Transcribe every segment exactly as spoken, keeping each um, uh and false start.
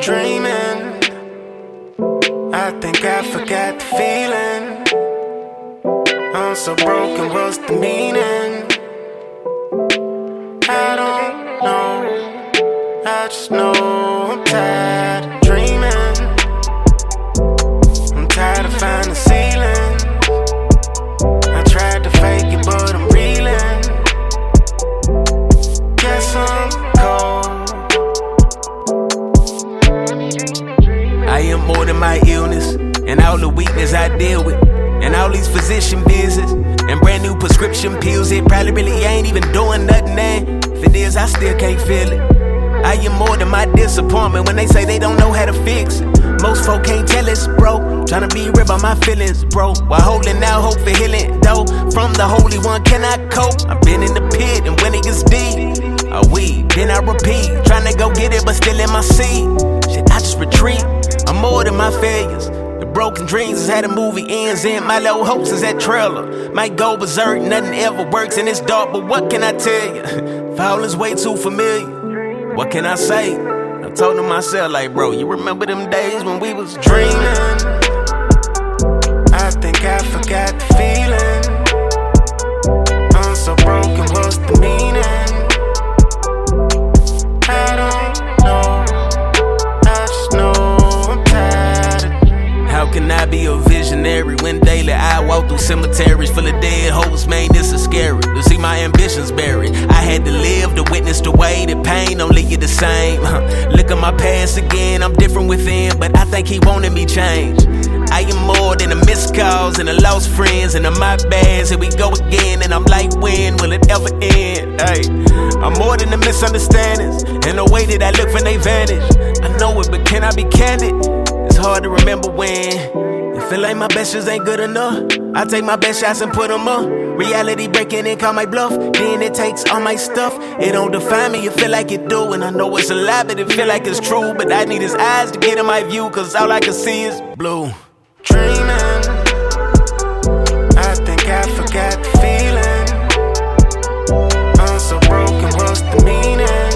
dreaming. I think I forgot the feeling. I'm so broken, what's the meaning? I don't know, I just know I'm tired of dreaming. I'm tired of finding ceilings. I tried to fake it, but I'm reeling. Guess I'm cold. I am more than my illness and all the weakness I deal with, and all these physician visits and brand new prescription pills. It probably really ain't even doing nothing, and if it is, I still can't feel it. I am more than my disappointment when they say they don't know how to fix it. Most folk can't tell us, bro. Tryna be real about my feelings, bro, while holding out hope for healing, though. From the Holy One, can I cope? I've been in the pit, and when it gets deep, I weep, then I repeat. Tryna go get it, but still in my seat. Shit, I just retreat. I'm more than my failures. The broken dreams is how the movie ends, and my low hopes is that trailer. Might go berserk, nothing ever works, and it's dark, but what can I tell you? Falling's way too familiar. What can I say? I told him myself, like, bro, you remember them days when we was dreaming? I think I forgot the feeling. I'm so broken, what's the meaning? I don't know, I just know I'm tired of. How can I be a visionary when daily I walk through cemeteries full of dead hopes? Man, this is scary to see my ambitions buried. I had to live to witness the way that pain don't leave you the same. Look at my past again, I'm different within, but I think he wanted me changed. I am more than a missed calls and a lost friends and a my bads. Here we go again, and I'm like, when will it ever end? Hey, I'm more than the misunderstandings and the way that I look when they vanish. I know it, but can I be candid? It's hard to remember when it feel like my best shots ain't good enough. I take my best shots and put them up. Reality breaking and call my bluff. Then it takes all my stuff. It don't define me, it feel like it do. And I know it's a lie, but it feel like it's true. But I need his eyes to get in my view, cause all I can see is blue. Dreaming, I think I forgot the feeling. I'm so broken, what's the meaning?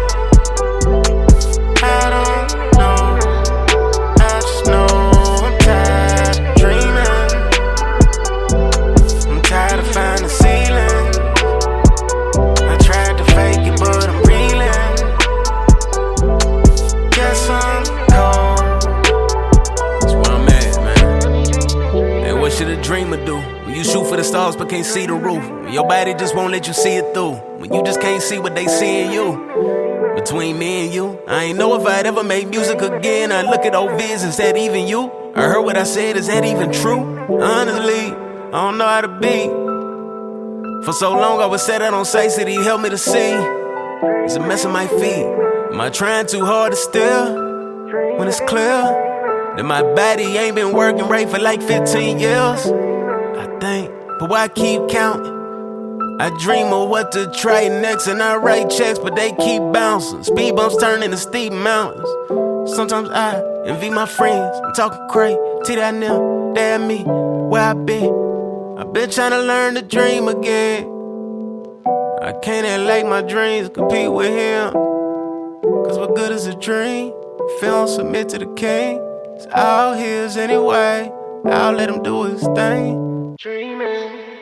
I don't know, I just know I'm tired of dreaming. I'm tired of finding ceilings. I tried to fake it, but I'm reeling. Guess I'm cold. What should a dreamer do? When you shoot for the stars but can't see the roof. When your body just won't let you see it through. When you just can't see what they see in you. Between me and you, I ain't know if I'd ever make music again. I look at old vids, is that even you? I heard what I said, is that even true? Honestly, I don't know how to be. For so long I was set out on sights that he helped me to see. It's a mess on my feet. Am I trying too hard to steer? When it's clear that my body ain't been working right for like fifteen years, I think, but why keep counting? I dream of what to try next, and I write checks, but they keep bouncing. Speed bumps turn into steep mountains. Sometimes I envy my friends. I'm talking crazy, T that them, they at me, where I been. I've been trying to learn to dream again. I can't act like my dreams compete with him. Cause what good is a dream if you don't submit to the king? It's all his anyway. I'll let him do his thing. Dreaming.